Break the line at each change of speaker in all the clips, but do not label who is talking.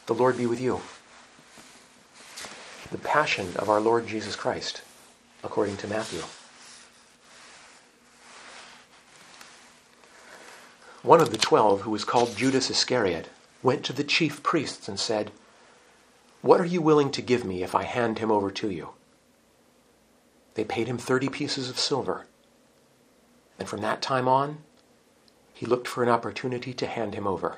The Lord be with you. The Passion of our Lord Jesus Christ, according to Matthew. One of the 12, who was called Judas Iscariot, went to the chief priests and said, "What are you willing to give me if I hand him over to you?" They paid him 30 pieces of silver. And from that time on, he looked for an opportunity to hand him over.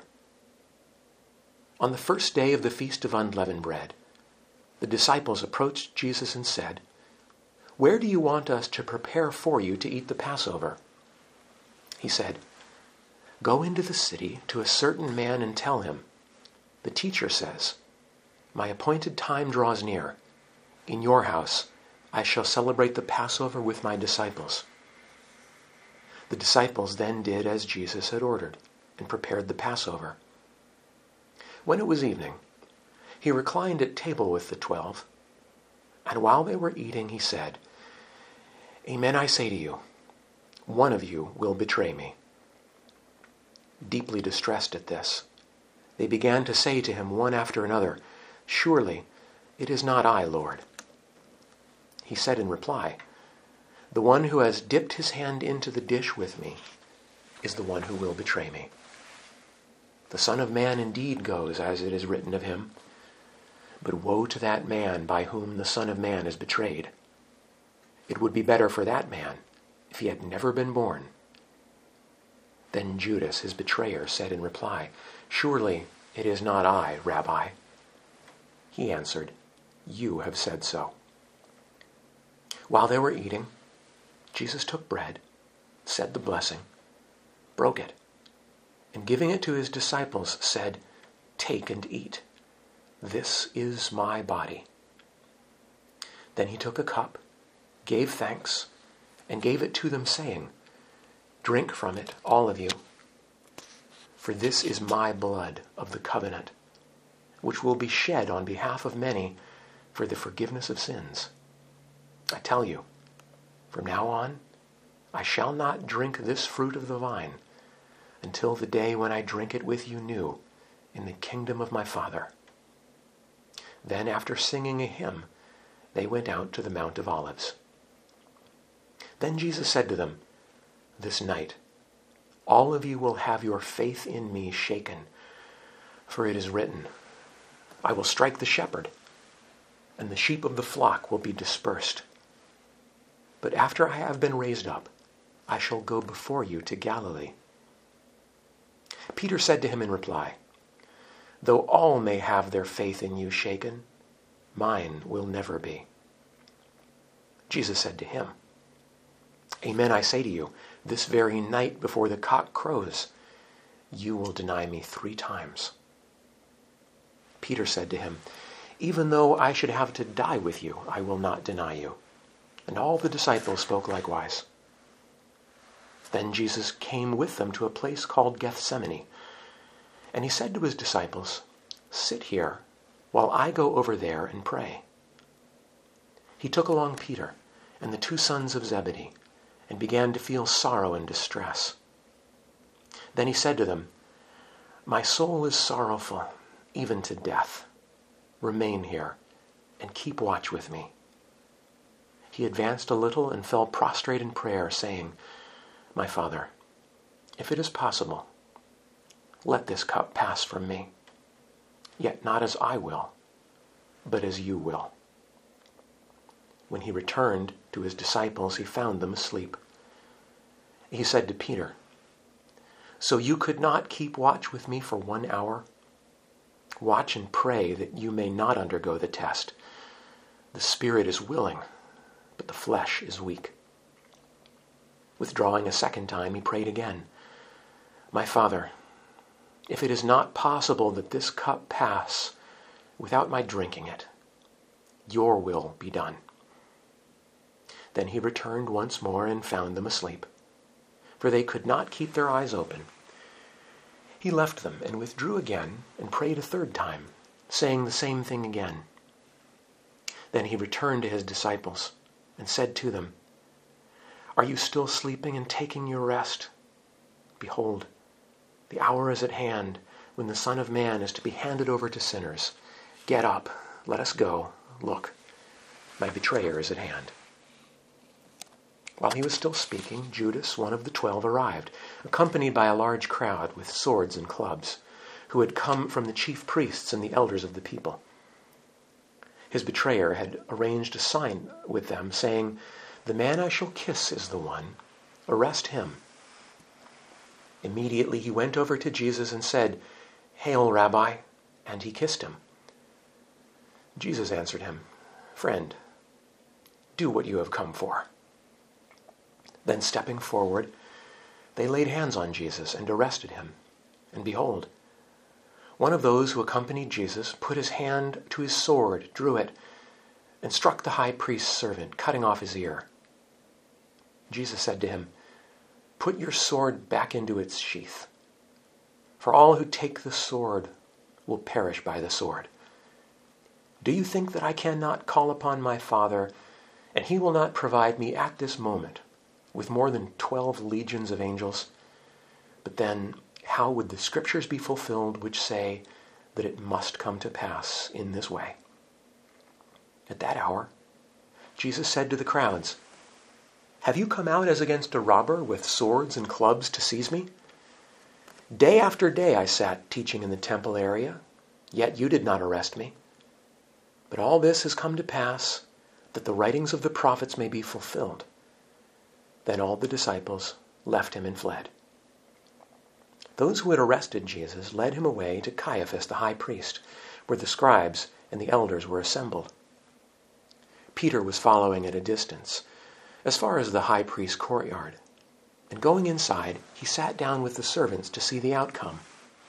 On the first day of the Feast of Unleavened Bread, the disciples approached Jesus and said, "Where do you want us to prepare for you to eat the Passover?" He said, "Go into the city to a certain man and tell him, 'The teacher says, my appointed time draws near. In your house I shall celebrate the Passover with my disciples.'" The disciples then did as Jesus had ordered and prepared the Passover. When it was evening, he reclined at table with the 12, and while they were eating, he said, "Amen, I say to you, one of you will betray me." Deeply distressed at this, they began to say to him one after another, "Surely it is not I, Lord." He said in reply, "The one who has dipped his hand into the dish with me is the one who will betray me. The Son of Man indeed goes as it is written of him, but woe to that man by whom the Son of Man is betrayed. It would be better for that man if he had never been born." Then Judas, his betrayer, said in reply, "Surely it is not I, Rabbi." He answered, "You have said so." While they were eating, Jesus took bread, said the blessing, broke it, and giving it to his disciples, said, "Take and eat. This is my body." Then he took a cup, gave thanks, and gave it to them, saying, "Drink from it, all of you, for this is my blood of the covenant, which will be shed on behalf of many for the forgiveness of sins. I tell you, from now on, I shall not drink this fruit of the vine until the day when I drink it with you new in the kingdom of my Father." Then, after singing a hymn, they went out to the Mount of Olives. Then Jesus said to them, "This night, all of you will have your faith in me shaken, for it is written, 'I will strike the shepherd, and the sheep of the flock will be dispersed.' But after I have been raised up, I shall go before you to Galilee." Peter said to him in reply, "Though all may have their faith in you shaken, mine will never be." Jesus said to him, "Amen, I say to you, this very night before the cock crows, you will deny me 3 times. Peter said to him, "Even though I should have to die with you, I will not deny you." And all the disciples spoke likewise. Then Jesus came with them to a place called Gethsemane, and he said to his disciples, "Sit here while I go over there and pray." He took along Peter and the 2 sons of Zebedee, and began to feel sorrow and distress. Then he said to them, "My soul is sorrowful, even to death. Remain here and keep watch with me." He advanced a little and fell prostrate in prayer, saying, "My Father, if it is possible, let this cup pass from me. Yet not as I will, but as you will." When he returned to his disciples, he found them asleep. He said to Peter, "So you could not keep watch with me for 1 hour? Watch and pray that you may not undergo the test. The spirit is willing, but the flesh is weak." Withdrawing a second time, he prayed again, "My Father, if it is not possible that this cup pass without my drinking it, your will be done." Then he returned once more and found them asleep, for they could not keep their eyes open. He left them and withdrew again and prayed a 3rd time, saying the same thing again. Then he returned to his disciples and said to them, "Are you still sleeping and taking your rest? Behold, the hour is at hand when the Son of Man is to be handed over to sinners. Get up, let us go. Look, my betrayer is at hand." While he was still speaking, Judas, one of the 12, arrived, accompanied by a large crowd with swords and clubs, who had come from the chief priests and the elders of the people. His betrayer had arranged a sign with them, saying, "The man I shall kiss is the one. Arrest him." Immediately he went over to Jesus and said, "Hail, Rabbi," and he kissed him. Jesus answered him, "Friend, do what you have come for." Then stepping forward, they laid hands on Jesus and arrested him. And behold, one of those who accompanied Jesus put his hand to his sword, drew it, and struck the high priest's servant, cutting off his ear. Jesus said to him, "Put your sword back into its sheath. For all who take the sword will perish by the sword. Do you think that I cannot call upon my Father, and he will not provide me at this moment with more than 12 legions of angels? But then, how would the scriptures be fulfilled which say that it must come to pass in this way?" At that hour, Jesus said to the crowds, "Have you come out as against a robber with swords and clubs to seize me? Day after day I sat teaching in the temple area, yet you did not arrest me. But all this has come to pass that the writings of the prophets may be fulfilled." Then all the disciples left him and fled. Those who had arrested Jesus led him away to Caiaphas the high priest, where the scribes and the elders were assembled. Peter was following at a distance, as far as the high priest's courtyard, and going inside, he sat down with the servants to see the outcome.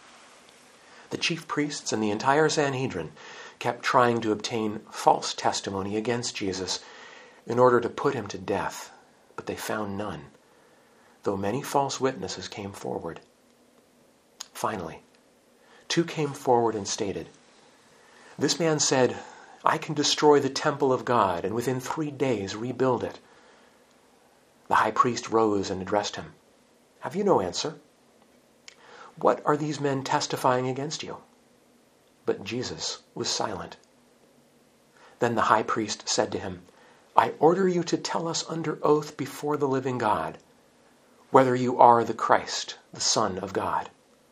The chief priests and the entire Sanhedrin kept trying to obtain false testimony against Jesus in order to put him to death, but they found none, though many false witnesses came forward. Finally, 2 came forward and stated, "This man said, 'I can destroy the temple of God and within 3 days rebuild it.'" The high priest rose and addressed him, "Have you no answer? What are these men testifying against you?" But Jesus was silent. Then the high priest said to him, "I order you to tell us under oath before the living God, whether you are the Christ, the Son of God."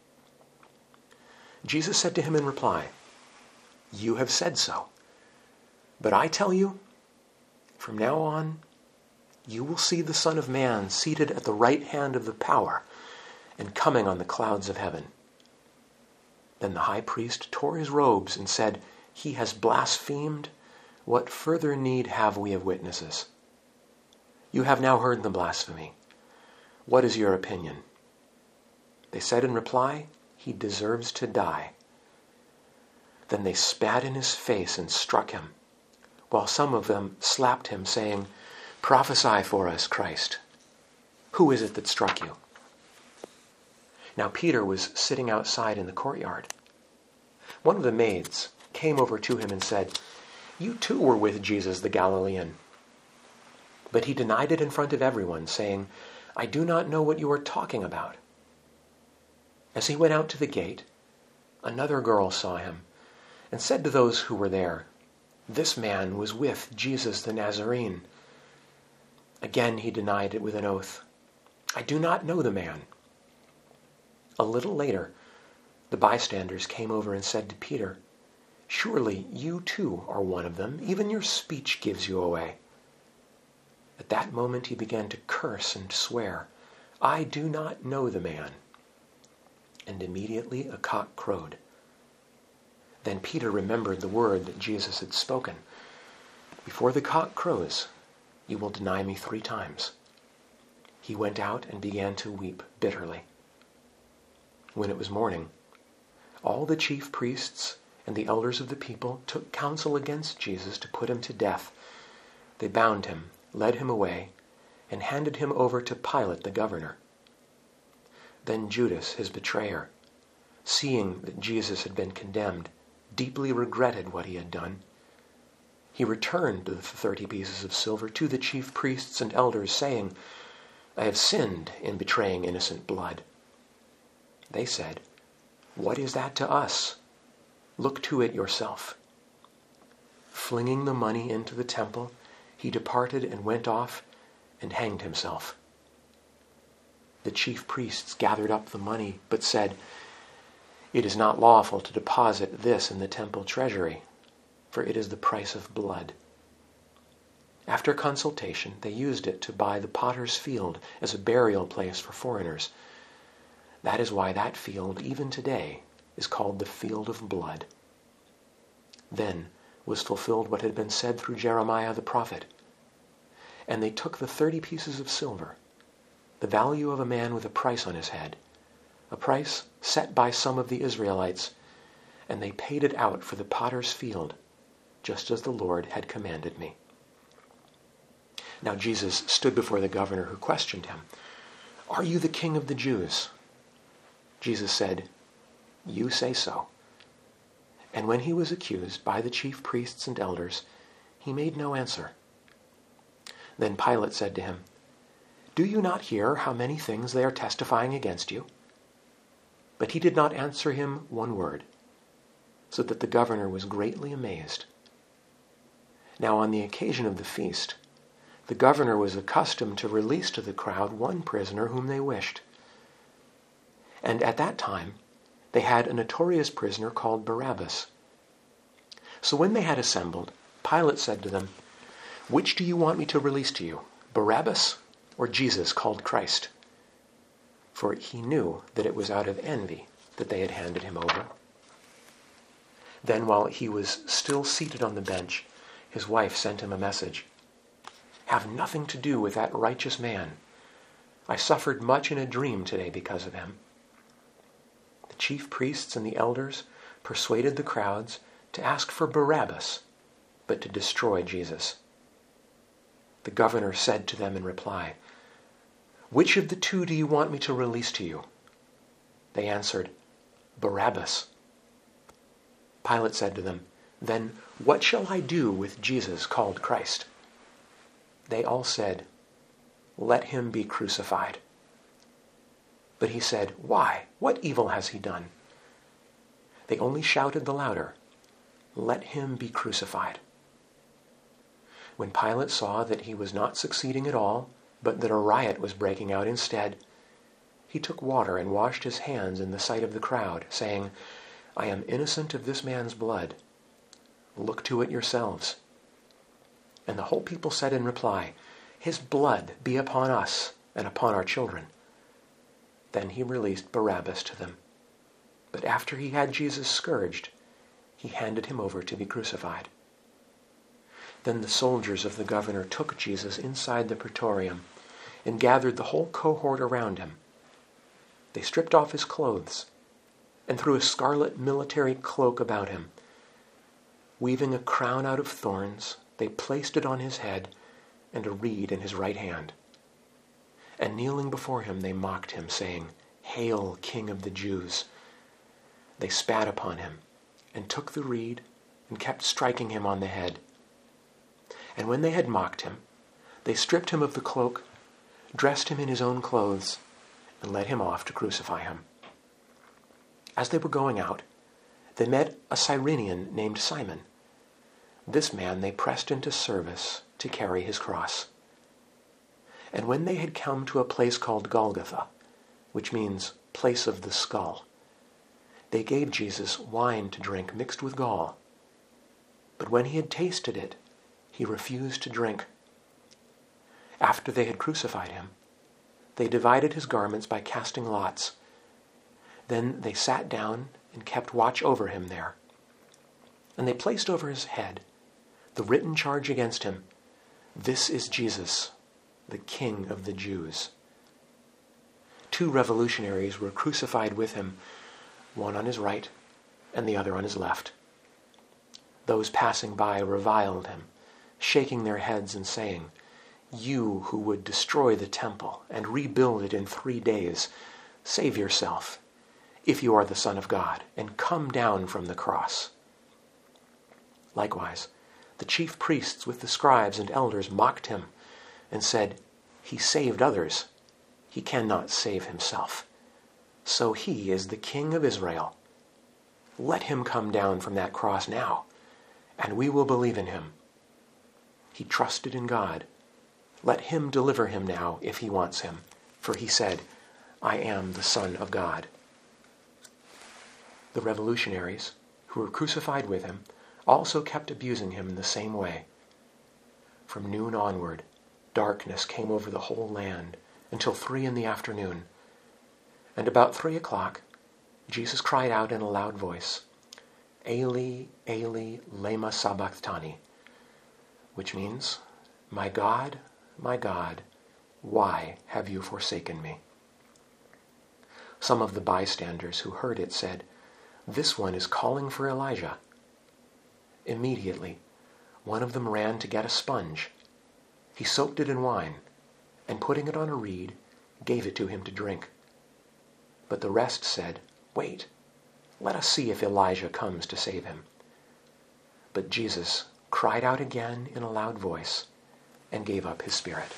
Jesus said to him in reply, "You have said so. But I tell you, from now on, you will see the Son of Man seated at the right hand of the power and coming on the clouds of heaven." Then the high priest tore his robes and said, "He has blasphemed. What further need have we of witnesses? You have now heard the blasphemy. What is your opinion?" They said in reply, "He deserves to die." Then they spat in his face and struck him, while some of them slapped him, saying, "Prophesy for us, Christ. Who is it that struck you?" Now Peter was sitting outside in the courtyard. One of the maids came over to him and said, "You too were with Jesus the Galilean." But he denied it in front of everyone, saying, "I do not know what you are talking about." As he went out to the gate, another girl saw him and said to those who were there, "This man was with Jesus the Nazarene." Again he denied it with an oath, "I do not know the man." A little later, the bystanders came over and said to Peter, "Surely you too are one of them. Even your speech gives you away." At that moment he began to curse and swear, "I do not know the man." And immediately a cock crowed. Then Peter remembered the word that Jesus had spoken, "Before the cock crows, you will deny me 3 times." He went out and began to weep bitterly. When it was morning, all the chief priests and the elders of the people took counsel against Jesus to put him to death. They bound him, led him away, and handed him over to Pilate the governor. Then Judas, his betrayer, seeing that Jesus had been condemned, deeply regretted what he had done. He returned the 30 pieces of silver to the chief priests and elders, saying, "I have sinned in betraying innocent blood." They said, What is that to us? Look to it yourself." Flinging the money into the temple, he departed and went off and hanged himself. The chief priests gathered up the money, but said, "It is not lawful to deposit this in the temple treasury, for it is the price of blood." After consultation, they used it to buy the potter's field as a burial place for foreigners. That is why that field, even today, is called the Field of Blood. Then was fulfilled what had been said through Jeremiah the prophet. And they took the 30 pieces of silver, the value of a man with a price on his head, a price set by some of the Israelites, and they paid it out for the potter's field, just as the Lord had commanded me. Now Jesus stood before the governor, who questioned him, "Are you the king of the Jews?" Jesus said, "You say so." And when he was accused by the chief priests and elders, he made no answer. Then Pilate said to him, "Do you not hear how many things they are testifying against you?" But he did not answer him one word, so that the governor was greatly amazed. Now on the occasion of the feast, the governor was accustomed to release to the crowd one prisoner whom they wished. And at that time, they had a notorious prisoner called Barabbas. So when they had assembled, Pilate said to them, "Which do you want me to release to you, Barabbas or Jesus called Christ?" For he knew that it was out of envy that they had handed him over. Then while he was still seated on the bench, his wife sent him a message. "Have nothing to do with that righteous man. I suffered much in a dream today because of him." The chief priests and the elders persuaded the crowds to ask for Barabbas, but to destroy Jesus. The governor said to them in reply, "Which of the two do you want me to release to you?" They answered, "Barabbas." Pilate said to them, "Then what shall I do with Jesus called Christ?" They all said, "Let him be crucified." But he said, "Why? What evil has he done?" They only shouted the louder, "Let him be crucified." When Pilate saw that he was not succeeding at all, but that a riot was breaking out instead, he took water and washed his hands in the sight of the crowd, saying, "I am innocent of this man's blood. Look to it yourselves." And the whole people said in reply, "His blood be upon us and upon our children." Then he released Barabbas to them. But after he had Jesus scourged, he handed him over to be crucified. Then the soldiers of the governor took Jesus inside the praetorium and gathered the whole cohort around him. They stripped off his clothes and threw a scarlet military cloak about him. Weaving a crown out of thorns, they placed it on his head and a reed in his right hand. And kneeling before him, they mocked him, saying, "Hail, King of the Jews!" They spat upon him and took the reed and kept striking him on the head. And when they had mocked him, they stripped him of the cloak, dressed him in his own clothes, and led him off to crucify him. As they were going out, they met a Cyrenian named Simon. This man they pressed into service to carry his cross. And when they had come to a place called Golgotha, which means place of the skull, they gave Jesus wine to drink mixed with gall. But when he had tasted it, he refused to drink. After they had crucified him, they divided his garments by casting lots. Then they sat down and kept watch over him there. And they placed over his head the written charge against him, "This is Jesus, the King of the Jews." 2 revolutionaries were crucified with him, one on his right and the other on his left. Those passing by reviled him, shaking their heads and saying, "You who would destroy the temple and rebuild it in 3 days, save yourself, if you are the Son of God, and come down from the cross." Likewise, the chief priests with the scribes and elders mocked him and said, "He saved others. He cannot save himself. So he is the King of Israel." Let him come down from that cross now, and we will believe in him. He trusted in God. Let him deliver him now if he wants him, for he said, I am the Son of God. The revolutionaries, who were crucified with him, also kept abusing him in the same way. From noon onward, darkness came over the whole land until 3 p.m. And about 3 o'clock, Jesus cried out in a loud voice, Eli, Eli, lema sabachthani, which means, my God, why have you forsaken me? Some of the bystanders who heard it said, this one is calling for Elijah. Immediately, one of them ran to get a sponge. He soaked it in wine, and putting it on a reed, gave it to him to drink. But the rest said, wait, let us see if Elijah comes to save him. But Jesus cried out again in a loud voice and gave up his spirit.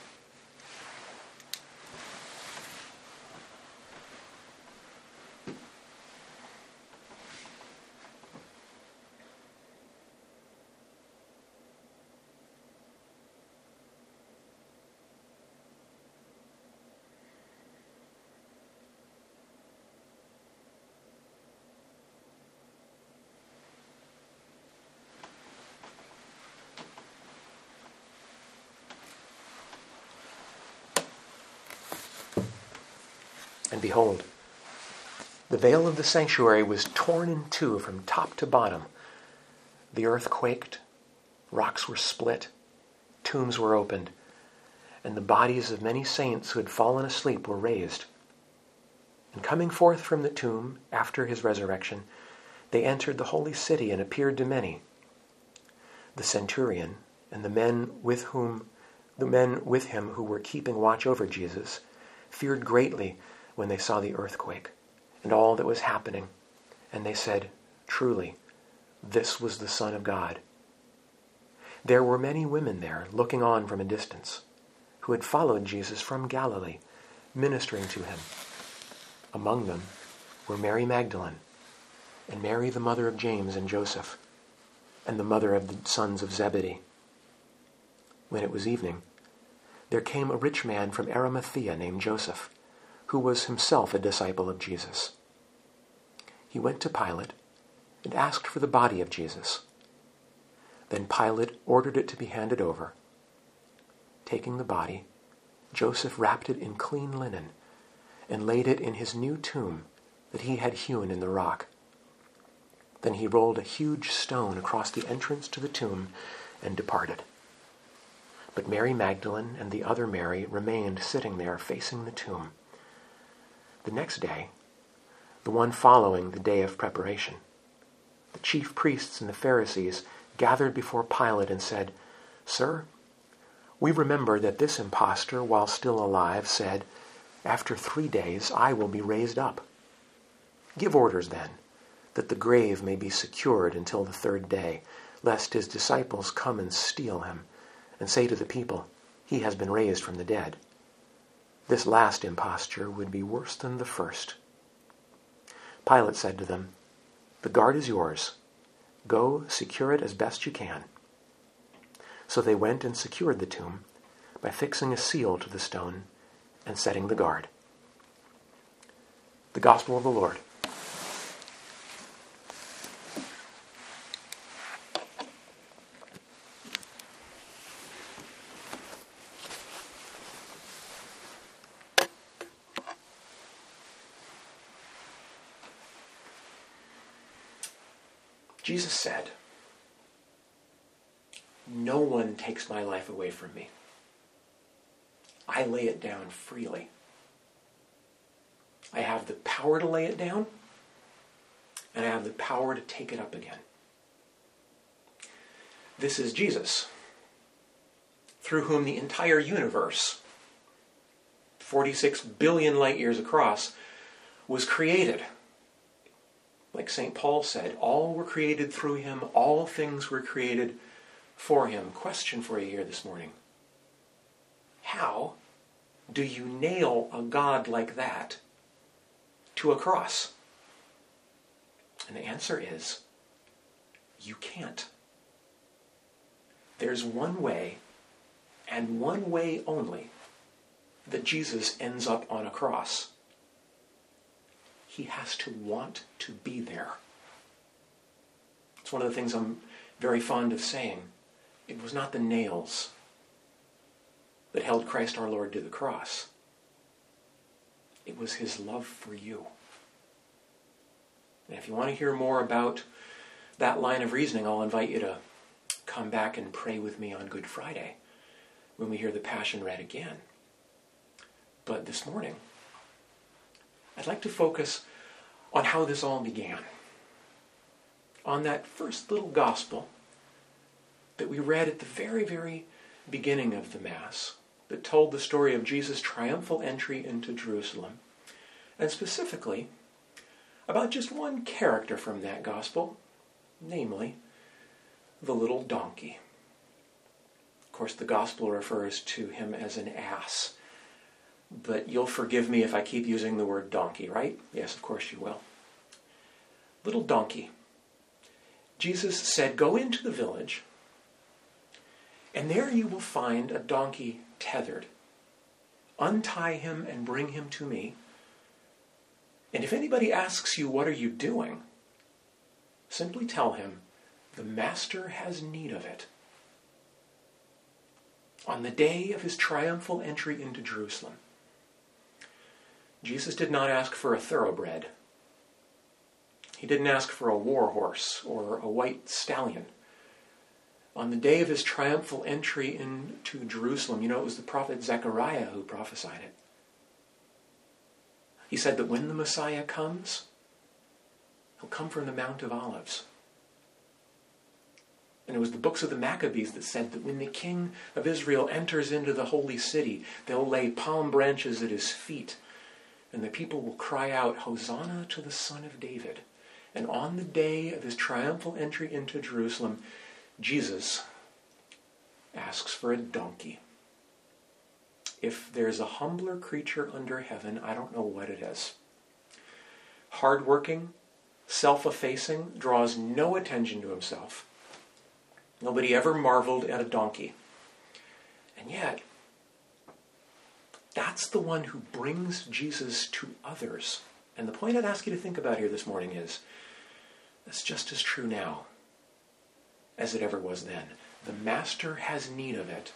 And behold, the veil of the sanctuary was torn in two from top to bottom. The earth quaked, rocks were split, tombs were opened, and the bodies of many saints who had fallen asleep were raised. And coming forth from the tomb after his resurrection, they entered the holy city and appeared to many. The centurion and the men with him who were keeping watch over Jesus feared greatly when they saw the earthquake and all that was happening, and they said, truly, this was the Son of God. There were many women there looking on from a distance, who had followed Jesus from Galilee, ministering to him. Among them were Mary Magdalene, and Mary the mother of James and Joseph, and the mother of the sons of Zebedee. When it was evening, there came a rich man from Arimathea named Joseph, who was himself a disciple of Jesus. He went to Pilate and asked for the body of Jesus. Then Pilate ordered it to be handed over. Taking the body, Joseph wrapped it in clean linen and laid it in his new tomb that he had hewn in the rock. Then he rolled a huge stone across the entrance to the tomb and departed. But Mary Magdalene and the other Mary remained sitting there facing the tomb. The next day, the one following the day of preparation, the chief priests and the Pharisees gathered before Pilate and said, Sir, we remember that this impostor, while still alive, said, after 3 days I will be raised up. Give orders then, that the grave may be secured until the 3rd day, lest his disciples come and steal him, and say to the people, he has been raised from the dead. This last imposture would be worse than the first. Pilate said to them, the guard is yours. Go, secure it as best you can. So they went and secured the tomb by fixing a seal to the stone and setting the guard. The Gospel of the Lord. Jesus said, no one takes my life away from me. I lay it down freely. I have the power to lay it down, and I have the power to take it up again. This is Jesus, through whom the entire universe, 46 billion light years across, was created. Like St. Paul said, all were created through him, all things were created for him. Question for you here this morning. How do you nail a God like that to a cross? And the answer is, you can't. There's one way, and one way only, that Jesus ends up on a cross. He has to want to be there. It's one of the things I'm very fond of saying. It was not the nails that held Christ our Lord to the cross. It was his love for you. And if you want to hear more about that line of reasoning, I'll invite you to come back and pray with me on Good Friday when we hear the Passion read again. But this morning, I'd like to focus on how this all began. On that first little gospel that we read at the very, very beginning of the Mass, that told the story of Jesus' triumphal entry into Jerusalem, and specifically about just one character from that gospel, namely the little donkey. Of course, the gospel refers to him as an ass, but you'll forgive me if I keep using the word donkey, right? Yes, of course you will. Little donkey. Jesus said, "Go into the village, and there you will find a donkey tethered. Untie him and bring him to me. And if anybody asks you, 'What are you doing?' simply tell him, 'The Master has need of it.'" On the day of his triumphal entry into Jerusalem, Jesus did not ask for a thoroughbred. He didn't ask for a war horse or a white stallion. On the day of his triumphal entry into Jerusalem, it was the prophet Zechariah who prophesied it. He said that when the Messiah comes, he'll come from the Mount of Olives. And it was the books of the Maccabees that said that when the king of Israel enters into the holy city, they'll lay palm branches at his feet, and the people will cry out, "Hosanna to the Son of David." And on the day of his triumphal entry into Jerusalem, Jesus asks for a donkey. If there's a humbler creature under heaven, I don't know what it is. Hardworking, self-effacing, draws no attention to himself. Nobody ever marveled at a donkey. And yet, that's the one who brings Jesus to others. And the point I'd ask you to think about here this morning is, that's just as true now as it ever was then. The Master has need of it.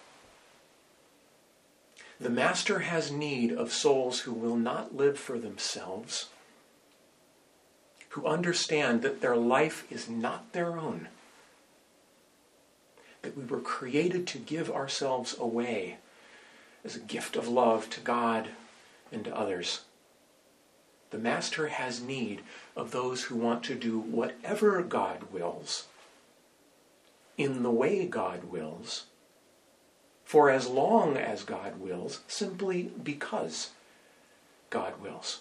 The Master has need of souls who will not live for themselves, who understand that their life is not their own, that we were created to give ourselves away as a gift of love to God and to others. The Master has need of those who want to do whatever God wills, in the way God wills, for as long as God wills, simply because God wills.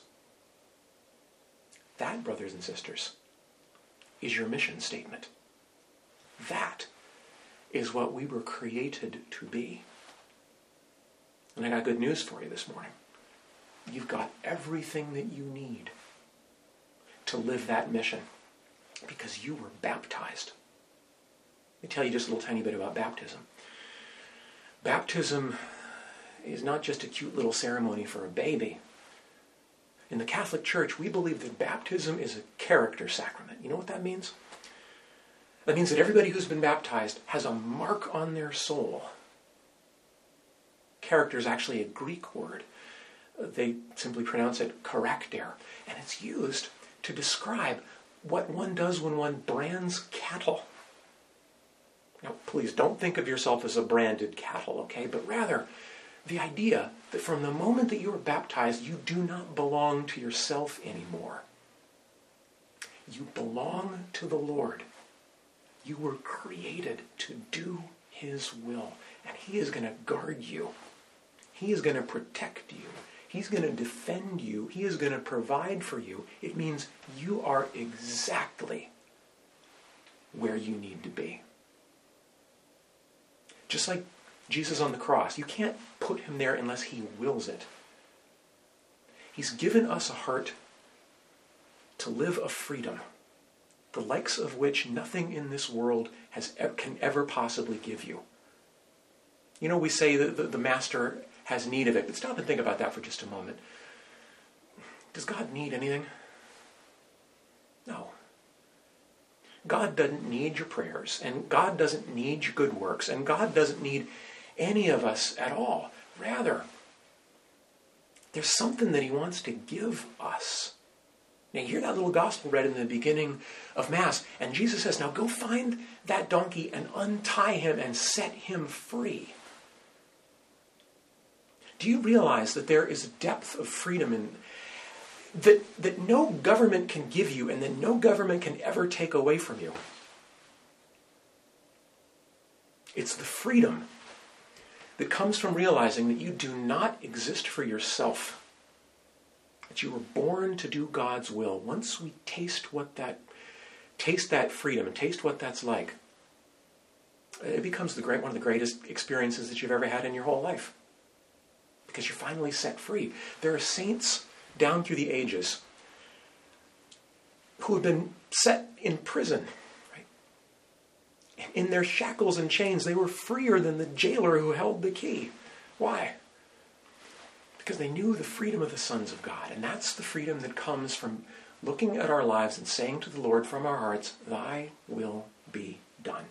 That, brothers and sisters, is your mission statement. That is what we were created to be. And I got good news for you this morning. You've got everything that you need to live that mission because you were baptized. Let me tell you just a little tiny bit about baptism. Baptism is not just a cute little ceremony for a baby. In the Catholic Church, we believe that baptism is a character sacrament. You know what that means? That means that everybody who's been baptized has a mark on their soul. Character is actually a Greek word. They simply pronounce it charakter. And it's used to describe what one does when one brands cattle. Now, please don't think of yourself as a branded cattle, okay? But rather, the idea that from the moment that you are baptized, you do not belong to yourself anymore. You belong to the Lord. You were created to do his will. And he is going to guard you. He is going to protect you. He's going to defend you. He is going to provide for you. It means you are exactly where you need to be. Just like Jesus on the cross, you can't put him there unless he wills it. He's given us a heart to live a freedom the likes of which nothing in this world can ever possibly give you. You know, we say that the master has need of it, but stop and think about that for just a moment. Does God need anything? No. God doesn't need your prayers, and God doesn't need your good works, and God doesn't need any of us at all. Rather, there's something that he wants to give us. Now, you hear that little gospel read in the beginning of Mass, and Jesus says, now go find that donkey and untie him and set him free. Do you realize that there is a depth of freedom in that no government can give you and that no government can ever take away from you? It's the freedom that comes from realizing that you do not exist for yourself, that you were born to do God's will. Once we taste that freedom and taste what that's like, it becomes one of the greatest experiences that you've ever had in your whole life, because you're finally set free. There are saints down through the ages who have been set in prison, right? In their shackles and chains, they were freer than the jailer who held the key. Why? Because they knew the freedom of the sons of God. And that's the freedom that comes from looking at our lives and saying to the Lord from our hearts, thy will be done.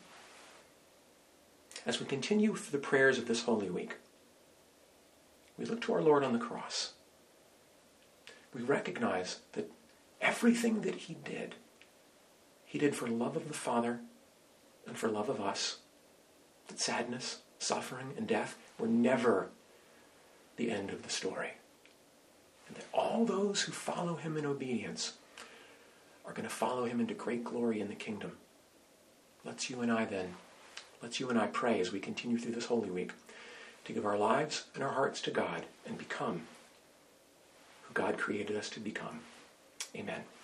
As we continue through the prayers of this Holy Week, we look to our Lord on the cross. We recognize that everything that he did for love of the Father and for love of us. That sadness, suffering, and death were never the end of the story. And that all those who follow him in obedience are going to follow him into great glory in the kingdom. Let's you and I pray as we continue through this Holy Week to give our lives and our hearts to God and become who God created us to become. Amen.